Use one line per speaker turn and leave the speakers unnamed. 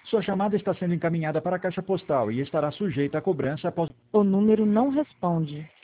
Sua chamada está sendo encaminhada para a caixa postal e estará sujeita a cobrança após...
O número não responde.